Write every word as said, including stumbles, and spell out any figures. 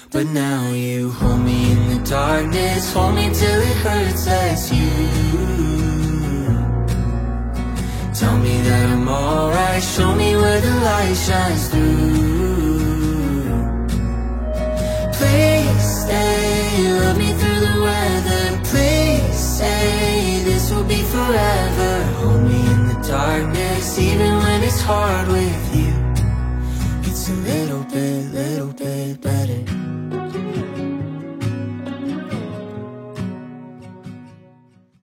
But now you hold me in the darkness, hold me till it hurts, that's you. Tell me that I'm alright, show me where the light shines through. Please stay, love me through the weather. Please say this will be forever. Hold me in the darkness, even when it's hard with